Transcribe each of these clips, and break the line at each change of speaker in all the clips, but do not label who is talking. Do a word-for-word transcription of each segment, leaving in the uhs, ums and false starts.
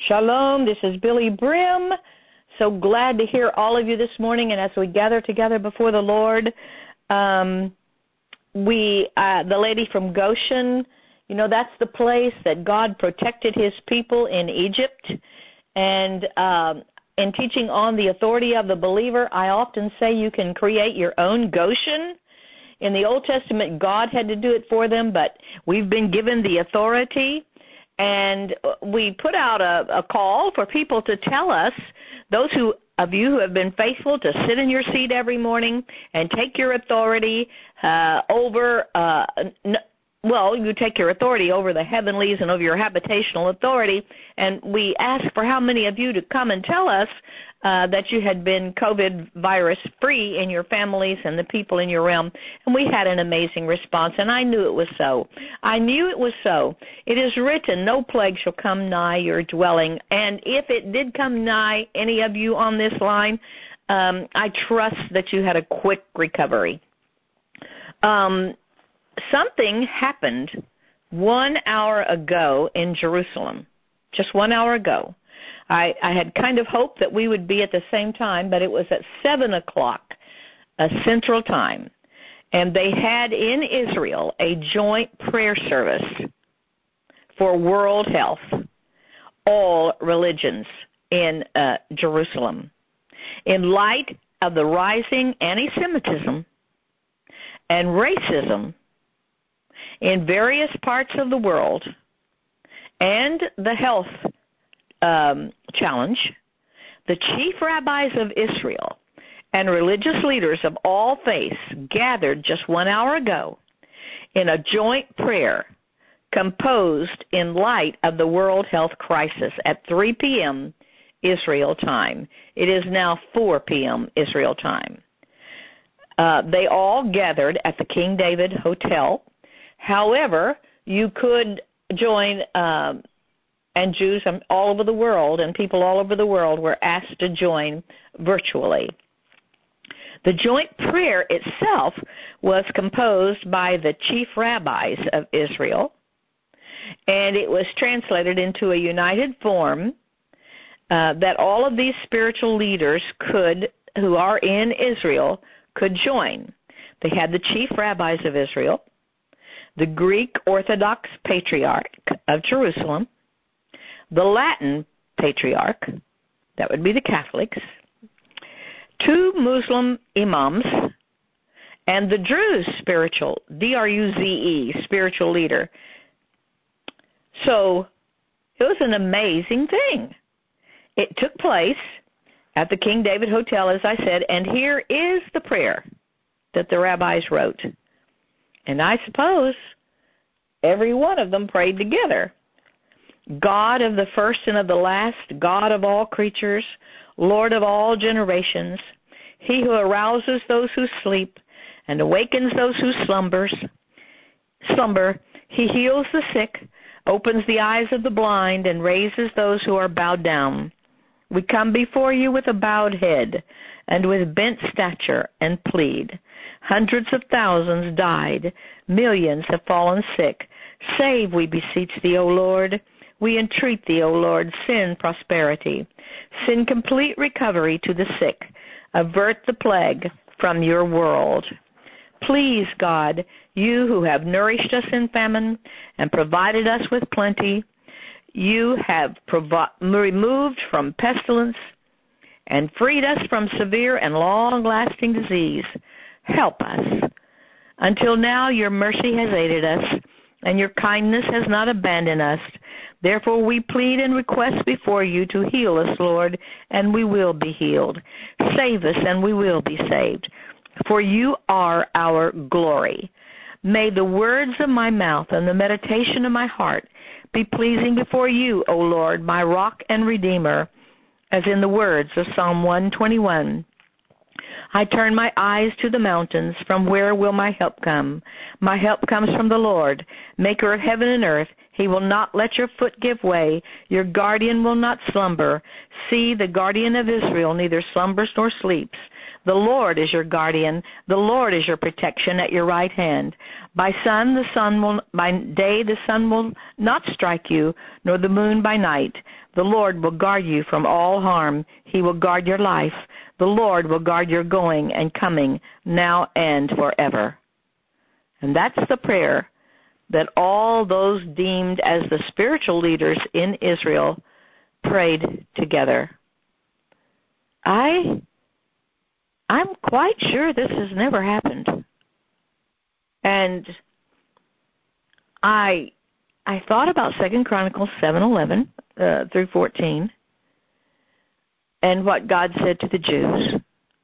Shalom, this is Billy Brim. So glad to hear all of you this morning, and as we gather together before the Lord, um, we, uh, the lady from Goshen, you know, that's the place that God protected his people in Egypt, and um, in teaching on the authority of the believer, I often say you can create your own Goshen. In the Old Testament, God had to do it for them, but we've been given the authority. And we put out a, a call for people to tell us, those who of you who have been faithful, to sit in your seat every morning and take your authority uh, over, uh, n- well, you take your authority over the heavenlies and over your habitational authority. And we asked for how many of you to come and tell us uh, that you had been COVID virus free in your families and the people in your realm. And we had an amazing response, and I knew it was so. I knew it was so. It is written, no plague shall come nigh your dwelling. And if it did come nigh any of you on this line, um, I trust that you had a quick recovery. Um, something happened one hour ago in Jerusalem, just one hour ago. I, I had kind of hoped that we would be at the same time, but it was at seven o'clock uh, Central Time. And they had in Israel a joint prayer service for world health, all religions in uh, Jerusalem. In light of the rising anti-Semitism and racism in various parts of the world and the health um, challenge, the chief rabbis of Israel and religious leaders of all faiths gathered just one hour ago in a joint prayer composed in light of the world health crisis at three p.m. Israel time. It is now four p.m. Israel time. Uh, they all gathered at the King David Hotel. However, you could join, uh, and Jews all over the world and people all over the world were asked to join virtually. The joint prayer itself was composed by the chief rabbis of Israel, and it was translated into a united form uh, that all of these spiritual leaders could, who are in Israel, could join. They had the chief rabbis of Israel, the Greek Orthodox Patriarch of Jerusalem, the Latin Patriarch, that would be the Catholics, two Muslim imams, and the Druze spiritual, D R U Z E, spiritual leader. So it was an amazing thing. It took place at the King David Hotel, as I said, and here is the prayer that the rabbis wrote. And I suppose every one of them prayed together. God of the first and of the last, God of all creatures, Lord of all generations, he who arouses those who sleep and awakens those who slumbers, slumber, he heals the sick, opens the eyes of the blind, and raises those who are bowed down. We come before you with a bowed head and with bent stature and plead. Hundreds of thousands died. Millions have fallen sick. Save, we beseech thee, O Lord. We entreat thee, O Lord, send prosperity. Send complete recovery to the sick. Avert the plague from your world. Please, God, you who have nourished us in famine and provided us with plenty, you have provi- removed from pestilence and freed us from severe and long-lasting disease. Help us. Until now, your mercy has aided us, and your kindness has not abandoned us. Therefore, we plead and request before you to heal us, Lord, and we will be healed. Save us, and we will be saved. For you are our glory. May the words of my mouth and the meditation of my heart be pleasing before you, O Lord, my rock and redeemer, as in the words of Psalm one twenty-one. I turn my eyes to the mountains. From where will my help come? My help comes from the Lord, maker of heaven and earth. He will not let your foot give way. Your guardian will not slumber. See, the guardian of Israel neither slumbers nor sleeps. The Lord is your guardian. The Lord is your protection at your right hand. By sun the sun will by day the sun will not strike you, nor the moon by night. The Lord will guard you from all harm. He will guard your life. The Lord will guard your going and coming, now and forever. And that's the prayer that all those deemed as the spiritual leaders in Israel prayed together. I, I'm quite sure this has never happened. And I, I thought about Second Chronicles seven eleven uh, through fourteen, and what God said to the Jews.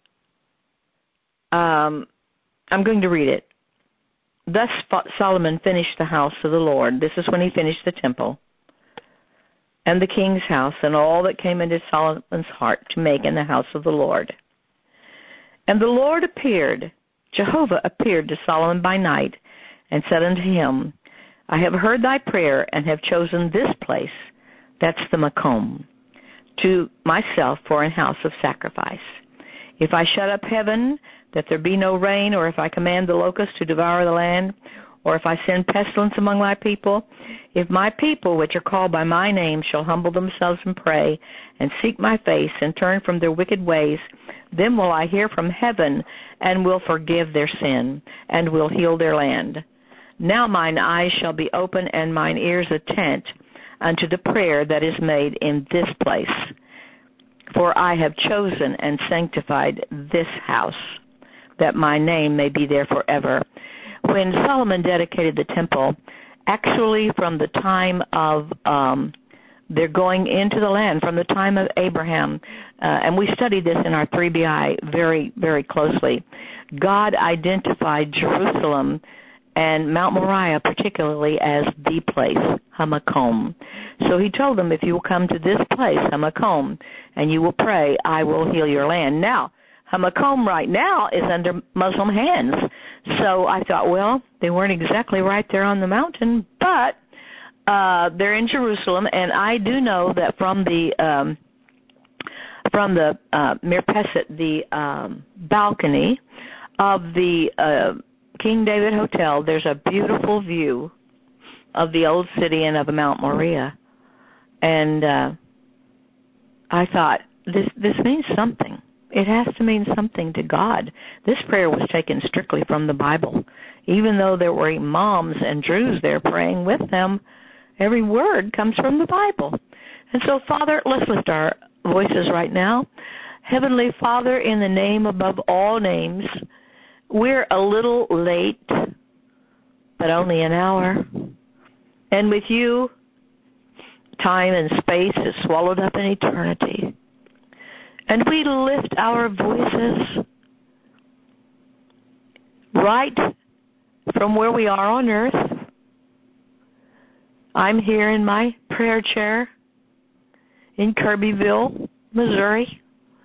Um, I'm going to read it. Thus Solomon finished the house of the Lord. This is when he finished the temple, and the king's house, and all that came into Solomon's heart to make in the house of the Lord. And the Lord appeared, Jehovah appeared to Solomon by night, and said unto him, I have heard thy prayer, and have chosen this place, that's the Makom, to myself for an house of sacrifice. If I shut up heaven, that there be no rain, or if I command the locusts to devour the land, or if I send pestilence among my people, if my people, which are called by my name, shall humble themselves and pray, and seek my face, and turn from their wicked ways, then will I hear from heaven, and will forgive their sin, and will heal their land. Now mine eyes shall be open, and mine ears attent unto the prayer that is made in this place. For I have chosen and sanctified this house, that my name may be there forever. When Solomon dedicated the temple, actually from the time of um, their going into the land, from the time of Abraham, uh, and we studied this in our three B I very, very closely, God identified Jerusalem and Mount Moriah particularly as the place, Hamakom. So he told them, if you will come to this place, Hamakom, and you will pray, I will heal your land. Now, Hamakom right now is under Muslim hands. So I thought, well, they weren't exactly right there on the mountain, but uh, they're in Jerusalem, and I do know that from the um, from the uh, Mirpeset, the um, balcony of the uh, King David Hotel, there's a beautiful view of the old city and of Mount Moriah. And uh, I thought, this this means something. It has to mean something to God. This prayer was taken strictly from the Bible. Even though there were imams and Druze there praying with them, every word comes from the Bible. And so, Father, let's lift our voices right now. Heavenly Father, in the name above all names, we're a little late, but only an hour. And with you, time and space is swallowed up in eternity. And we lift our voices right from where we are on earth. I'm here in my prayer chair in Kirbyville, Missouri.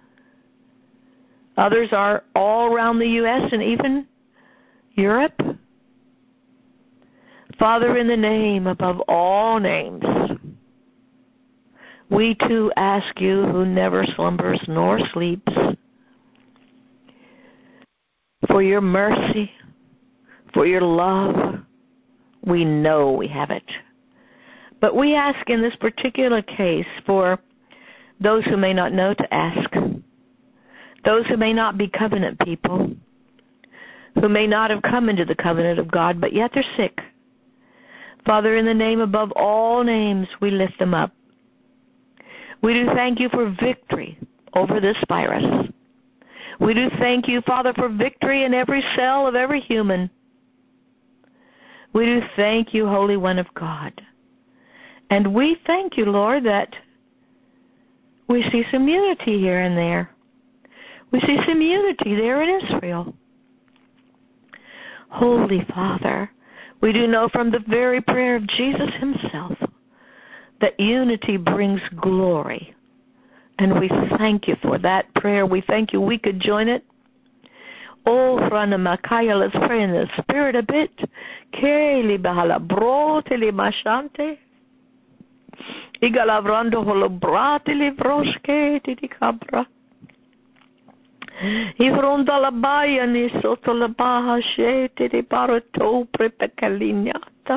Others are all around the U S and even Europe. Father, in the name above all names, we too ask you, who never slumbers nor sleeps, for your mercy, for your love. We know we have it. But we ask in this particular case for those who may not know to ask, those who may not be covenant people, who may not have come into the covenant of God, but yet they're sick. Father, in the name above all names, we lift them up. We do thank you for victory over this virus. We do thank you, Father, for victory in every cell of every human. We do thank you, Holy One of God. And we thank you, Lord, that we see some unity here and there. We see some unity there in Israel. Holy Father, we do know from the very prayer of Jesus himself that unity brings glory. And we thank you for that prayer. We thank you we could join it. Oh, Frana Makaya, let's pray in the Spirit a bit. Keli bahala broteli mashante. Igalavrando holo brateli broske titi cabra. Ivrondalabaya ni sotolabaha shete de barato prepekalinyata.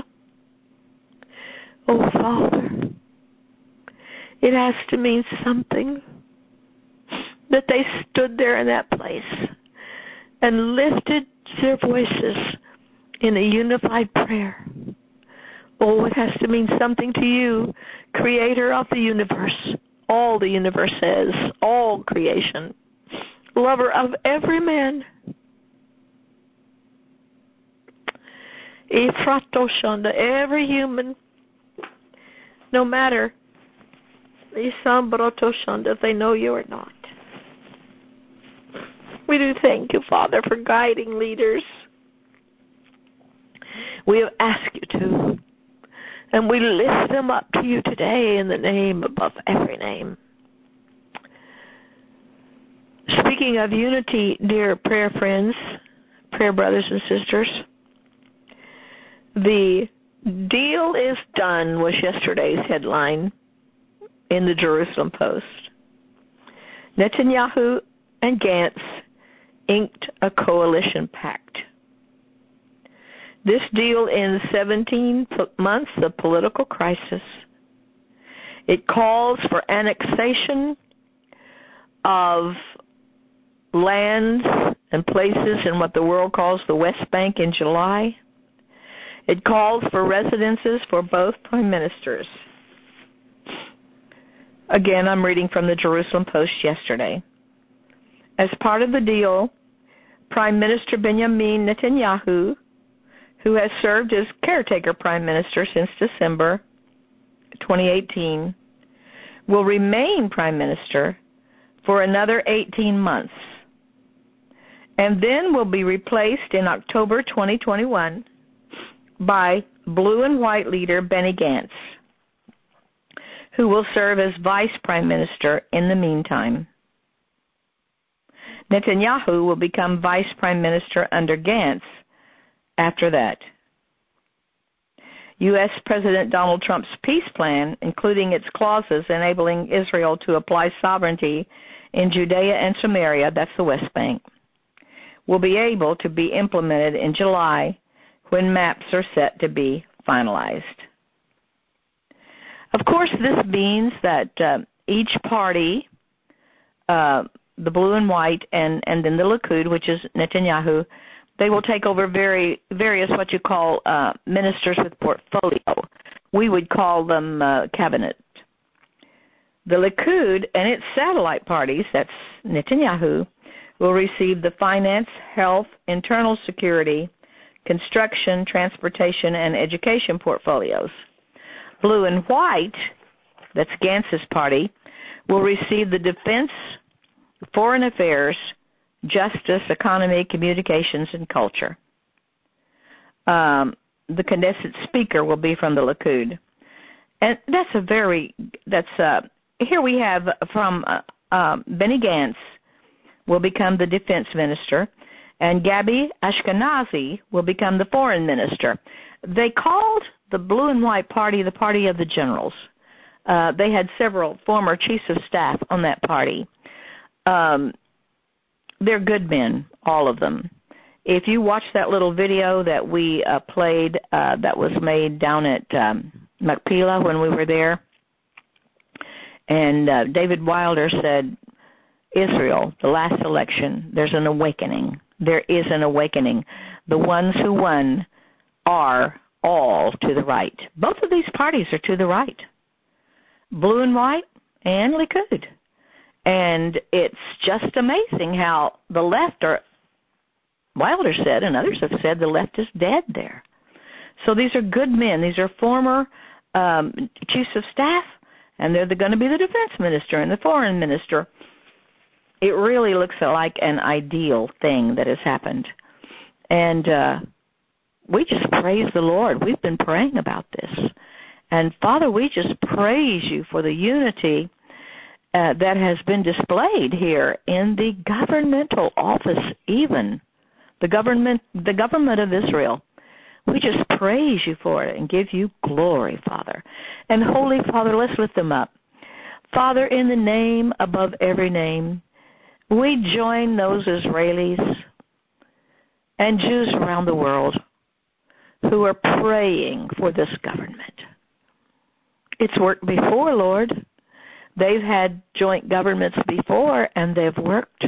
Oh, Father, it has to mean something that they stood there in that place and lifted their voices in a unified prayer. Oh, it has to mean something to you, creator of the universe, all the universe says, all creation, lover of every man. Ifratoshanda, every human, no matter Isambratoshanda, if they know you or not. We do thank you, Father, for guiding leaders. We have asked you to, and we lift them up to you today in the name above every name. Speaking of unity, dear prayer friends, prayer brothers and sisters, the deal is done was yesterday's headline in the Jerusalem Post. Netanyahu and Gantz inked a coalition pact. This deal ends seventeen months of political crisis. It calls for annexation of lands and places in what the world calls the West Bank in July. It calls for residences for both prime ministers. Again, I'm reading from the Jerusalem Post yesterday. As part of the deal, Prime Minister Benjamin Netanyahu, who has served as caretaker prime minister since December twenty eighteen, will remain prime minister for another eighteen months, and then will be replaced in October twenty twenty-one by blue and white leader Benny Gantz, who will serve as vice prime minister in the meantime. Netanyahu will become vice prime minister under Gantz after that. U S. President Donald Trump's peace plan, including its clauses enabling Israel to apply sovereignty in Judea and Samaria, that's the West Bank, will be able to be implemented in July when maps are set to be finalized. Of course, this means that uh, each party, uh, the blue and white, and, and then the Likud, which is Netanyahu, they will take over very various what you call uh, ministers with portfolio. We would call them uh, cabinet. The Likud and its satellite parties, that's Netanyahu, will receive the finance, health, internal security, construction, transportation, and education portfolios. Blue and white, that's Gantz's party, will receive the defense, foreign affairs, justice, economy, communications, and culture. Um, the Knesset speaker will be from the Likud. And that's a very, that's, uh, here we have from uh, uh, Benny Gantz will become the defense minister, and Gabi Ashkenazi will become the foreign minister. They called the blue and white party the party of the generals. Uh, they had several former chiefs of staff on that party. Um, they're good men, all of them. If you watch that little video that we uh, played uh, that was made down at um, Machpelah when we were there, and uh, David Wilder said, Israel, the last election, there's an awakening. There is an awakening. The ones who won are all to the right. Both of these parties are to the right, blue and white and Likud. And it's just amazing how the left, or Wilder said, and others have said, the left is dead there. So these are good men. These are former um, chiefs of staff, and they're going to be the defense minister and the foreign minister. It really looks like an ideal thing that has happened. And uh, we just praise the Lord. We've been praying about this. And, Father, we just praise you for the unity uh, that has been displayed here in the governmental office even, the government, the government of Israel. We just praise you for it and give you glory, Father. And, Holy Father, let's lift them up. Father, in the name above every name, we join those Israelis and Jews around the world who are praying for this government. It's worked before, Lord. They've had joint governments before, and they've worked.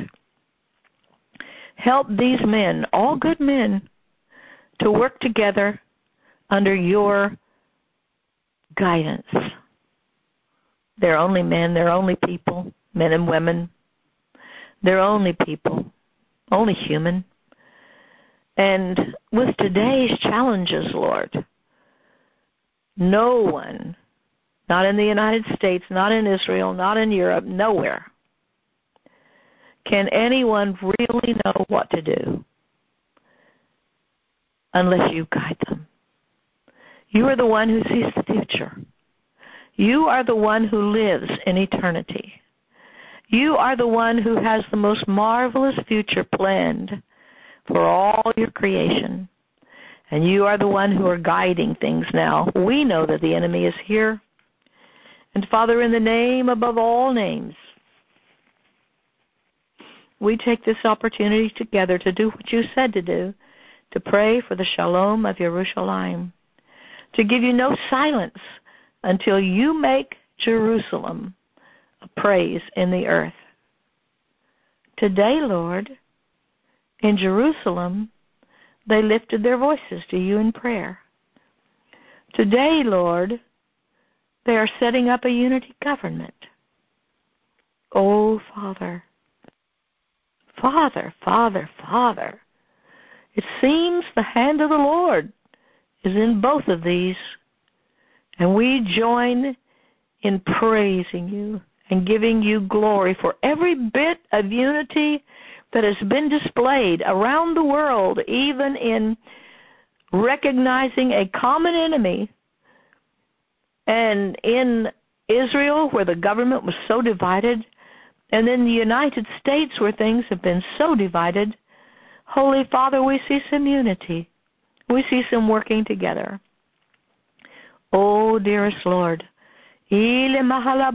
Help these men, all good men, to work together under your guidance. They're only men, they're only people, men and women. They're only people, only human. And with today's challenges, Lord, no one, not in the United States, not in Israel, not in Europe, nowhere, can anyone really know what to do unless you guide them. You are the one who sees the future. You are the one who lives in eternity. You are the one who has the most marvelous future planned for all your creation. And you are the one who are guiding things now. We know that the enemy is here. And Father, in the name above all names, we take this opportunity together to do what you said to do, to pray for the shalom of Yerushalayim, to give you no silence until you make Jerusalem a praise in the earth. Today, Lord, in Jerusalem, they lifted their voices to you in prayer. Today, Lord, they are setting up a unity government. Oh, Father, Father, Father, Father, it seems the hand of the Lord is in both of these, and we join in praising you and giving you glory for every bit of unity that has been displayed around the world, even in recognizing a common enemy. And in Israel, where the government was so divided, and in the United States, where things have been so divided, Holy Father, we see some unity. We see some working together. Oh, dearest Lord, help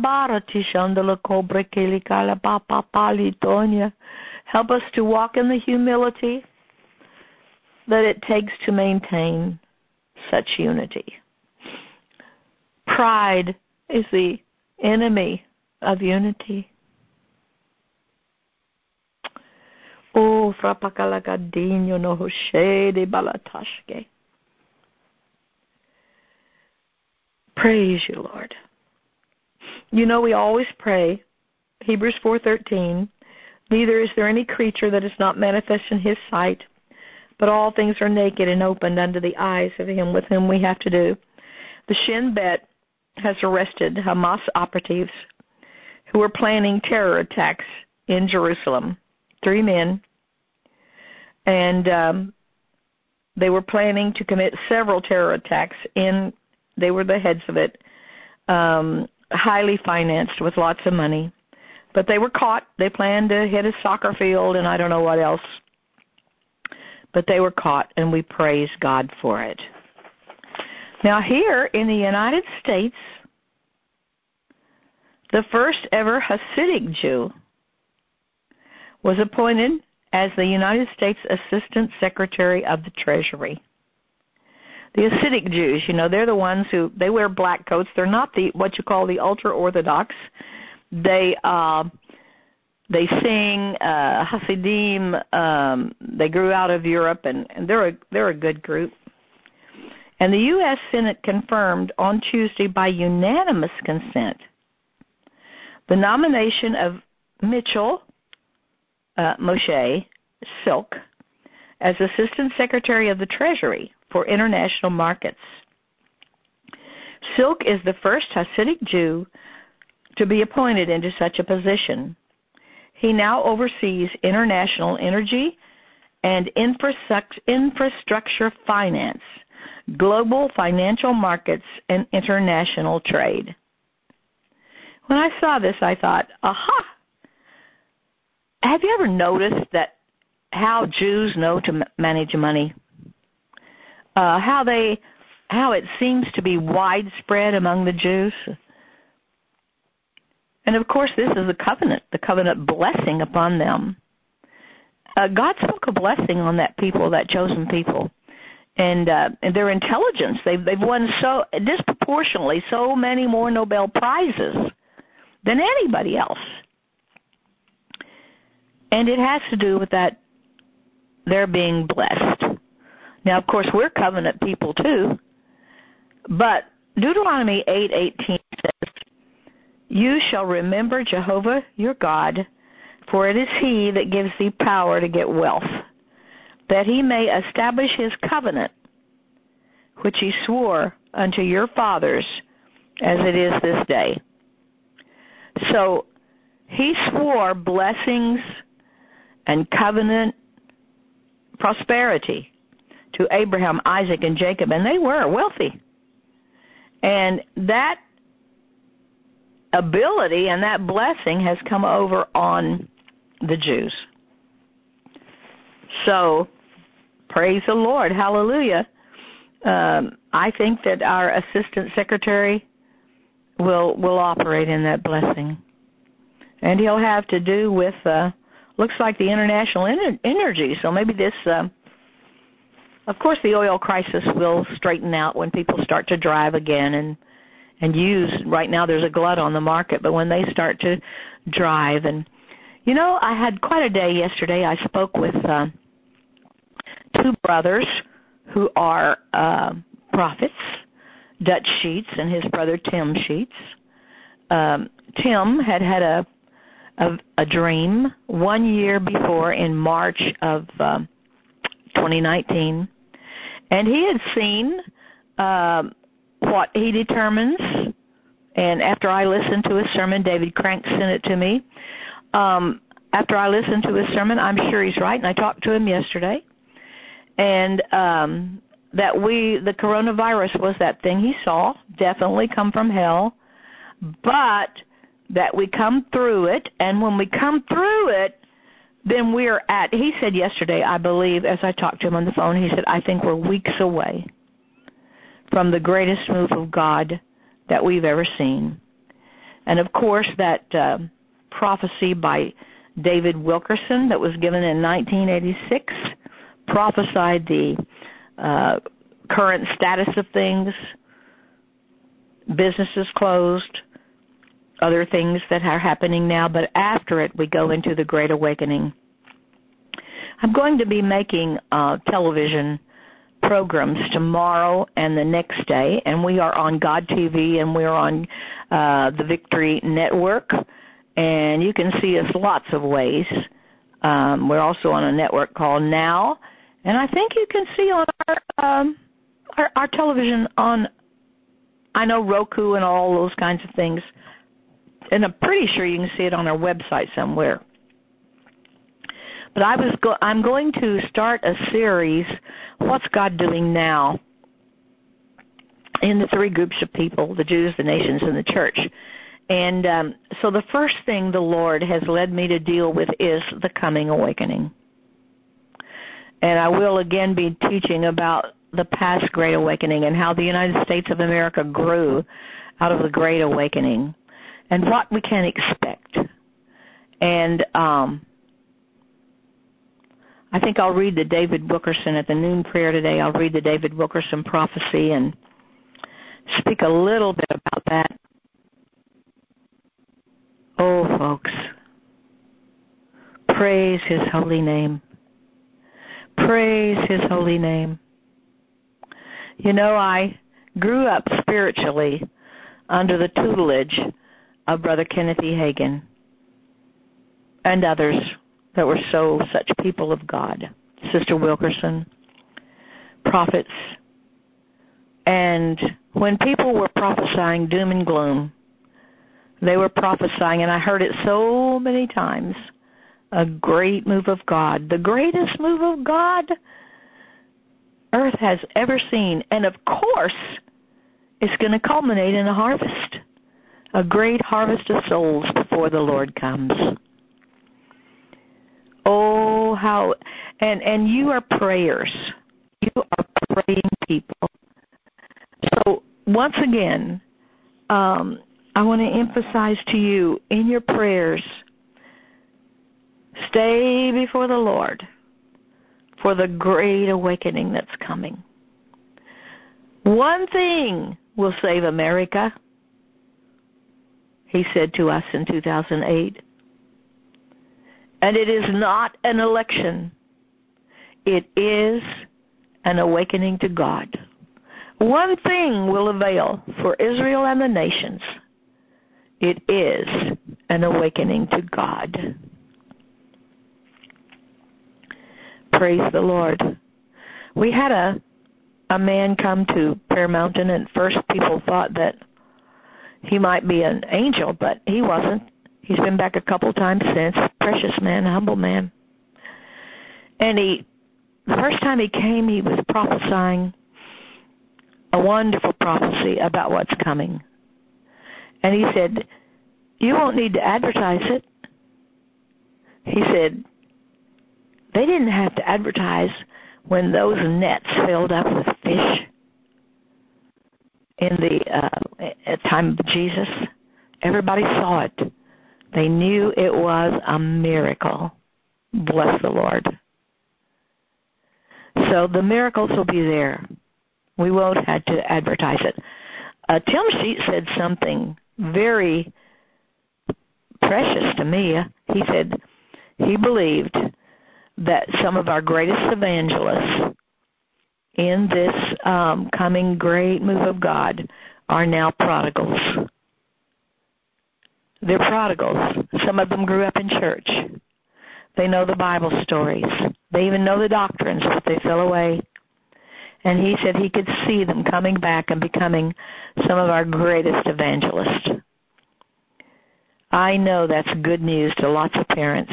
us to walk in the humility that it takes to maintain such unity. Pride is the enemy of unity. Oh, frapakalagadinho no hoshede balatashke. Praise you, Lord. You know, we always pray, Hebrews four thirteen, neither is there any creature that is not manifest in his sight, but all things are naked and opened unto the eyes of him with whom we have to do. The Shin Bet has arrested Hamas operatives who were planning terror attacks in Jerusalem. Three men. And um, they were planning to commit several terror attacks in, they were the heads of it, um, highly financed with lots of money. But they were caught. They planned to hit a soccer field and I don't know what else. But they were caught, and we praise God for it. Now here in the United States, the first ever Hasidic Jew was appointed as the United States Assistant Secretary of the Treasury. The Hasidic Jews, you know, they're the ones who, they wear black coats. They're not the what you call the ultra-Orthodox. They uh, they sing uh, Hasidim. Um, they grew out of Europe, and, and they're a, they're a good group. And the U S Senate confirmed on Tuesday by unanimous consent the nomination of Mitchell uh, Moshe Silk as Assistant Secretary of the Treasury for International Markets. Silk is the first Hasidic Jew to be appointed into such a position. He now oversees international energy and infrastructure finance, global financial markets, and international trade. When I saw this, I thought, aha! Have you ever noticed that how Jews know to m- manage money? Uh, how they, how it seems to be widespread among the Jews? And, of course, this is the covenant, the covenant blessing upon them. Uh, God spoke a blessing on that people, that chosen people. And, uh, and their intelligence, they've, they've won so disproportionately so many more Nobel Prizes than anybody else. And it has to do with that they're being blessed. Now, of course, we're covenant people too. But Deuteronomy eight eighteen says, "You shall remember Jehovah your God, for it is he that gives thee power to get wealth, that he may establish his covenant, which he swore unto your fathers, as it is this day." So he swore blessings and covenant prosperity to Abraham, Isaac, and Jacob, and they were wealthy. And that ability and that blessing has come over on the Jews. So, praise the Lord. Hallelujah. Um, I think that our assistant secretary will will operate in that blessing. And he'll have to do with, uh, looks like the international ener- energy. So maybe this, uh, of course, the oil crisis will straighten out when people start to drive again and and use. Right now there's a glut on the market, but when they start to drive. And, you know, I had quite a day yesterday. I spoke with uh, two brothers who are uh, prophets, Dutch Sheets and his brother Tim Sheets. Um, Tim had had a, a, a dream one year before in March of um, twenty nineteen, and he had seen uh, what he determines, and after I listened to his sermon, David Crank sent it to me. Um, after I listened to his sermon, I'm sure he's right, and I talked to him yesterday, and um, that we, the coronavirus was that thing he saw, definitely come from hell, but that we come through it, and when we come through it, then we're at, he said yesterday, I believe, as I talked to him on the phone, he said, I think we're weeks away from the greatest move of God that we've ever seen. And, of course, that uh, prophecy by David Wilkerson that was given in nineteen eighty-six prophesied the uh, current status of things, businesses closed, other things that are happening now, but after it we go into the Great Awakening. I'm going to be making uh, television programs tomorrow and the next day, and we are on God T V and we're on uh, the Victory Network, and you can see us lots of ways. Um, we're also on a network called Now, and I think you can see on our, um, our, our television on, I know, Roku and all those kinds of things. And I'm pretty sure you can see it on our website somewhere. But I was go- I'm going to start a series, What's God Doing Now, in the three groups of people, the Jews, the nations, and the church. And um, so the first thing the Lord has led me to deal with is the coming awakening. And I will again be teaching about the past Great Awakening and how the United States of America grew out of the Great Awakening, and what we can expect. And um, I think I'll read the David Wilkerson at the noon prayer today. I'll read the David Wilkerson prophecy and speak a little bit about that. Oh, folks, praise his holy name. Praise his holy name. You know, I grew up spiritually under the tutelage of Brother Kenneth E. Hagin and others that were so such people of God, Sister Wilkerson, prophets. And when people were prophesying doom and gloom, they were prophesying, and I heard it so many times, a great move of God, the greatest move of God earth has ever seen. And of course, it's going to culminate in a harvest, a great harvest of souls before the Lord comes. Oh, how, and, and you are prayers. You are praying people. So, once again, um, I want to emphasize to you in your prayers, stay before the Lord for the great awakening that's coming. One thing will save America, he said to us in two thousand eight. And it is not an election. It is an awakening to God. One thing will avail for Israel and the nations. It is an awakening to God. Praise the Lord. We had a a man come to Prayer Mountain, and first people thought that he might be an angel, but he wasn't. He's been back a couple times since. Precious man, humble man. And he, the first time he came, he was prophesying a wonderful prophecy about what's coming. And he said, you won't need to advertise it. He said, they didn't have to advertise when those nets filled up with fish in the uh, at time of Jesus. Everybody saw it. They knew it was a miracle. Bless the Lord. So the miracles will be there. We won't have to advertise it. Uh, Tim Sheet said something very precious to me. He said he believed that some of our greatest evangelists in this um, coming great move of God are now prodigals. They're prodigals. Some of them grew up in church. They know the Bible stories. They even know the doctrines, but they fell away. And he said he could see them coming back and becoming some of our greatest evangelists. I know that's good news to lots of parents.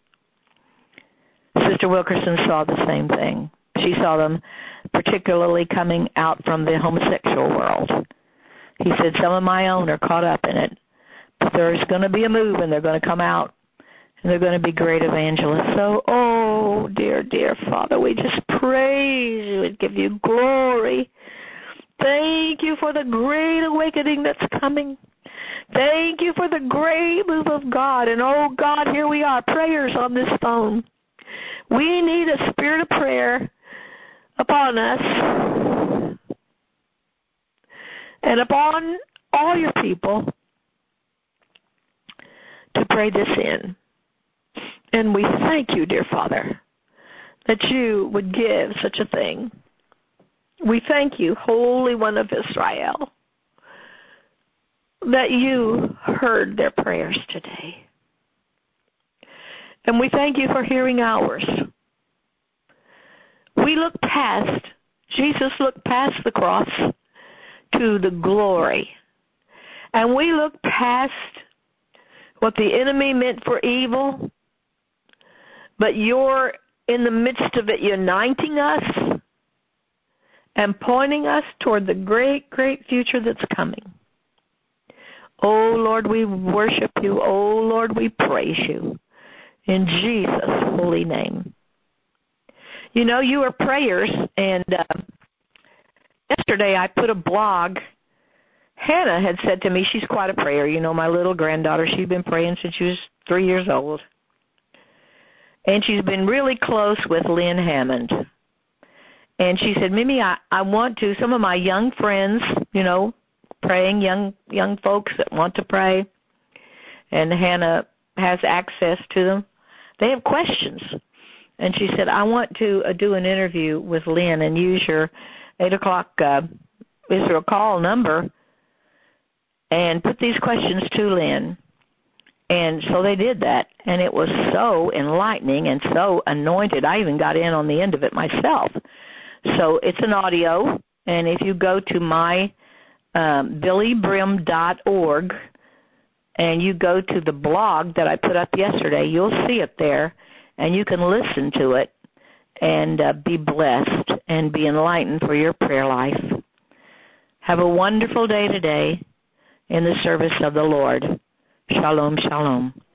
Sister Wilkerson saw the same thing. She saw them particularly coming out from the homosexual world. He said, some of my own are caught up in it. But there's going to be a move, and they're going to come out, and they're going to be great evangelists. So, oh, dear, dear Father, we just praise you and give you glory. Thank you for the great awakening that's coming. Thank you for the great move of God. And, oh, God, here we are, prayers on this phone. We need a spirit of prayer upon us and upon all your people to pray this in. And we thank you, dear Father, that you would give such a thing. We thank you, Holy One of Israel, that you heard their prayers today. And we thank you for hearing ours. We look past, Jesus looked past the cross to the glory. And we look past what the enemy meant for evil, but you're in the midst of it uniting us and pointing us toward the great, great future that's coming. Oh, Lord, we worship you. Oh, Lord, we praise you. In Jesus' holy name. You know, you are prayers, and uh, yesterday I put a blog. Hannah had said to me, she's quite a prayer. You know, my little granddaughter, she's been praying since she was three years old. And she's been really close with Lynn Hammond. And she said, Mimi, I, I want to, some of my young friends, you know, praying, young young folks that want to pray, and Hannah has access to them. They have questions. And she said, I want to uh, do an interview with Lynn and use your eight o'clock uh, Israel call number and put these questions to Lynn. And so they did that, and it was so enlightening and so anointed. I even got in on the end of it myself. So it's an audio, and if you go to my um, billy brim dot org, and you go to the blog that I put up yesterday, you'll see it there, and you can listen to it and uh, be blessed and be enlightened for your prayer life. Have a wonderful day today in the service of the Lord. Shalom, shalom.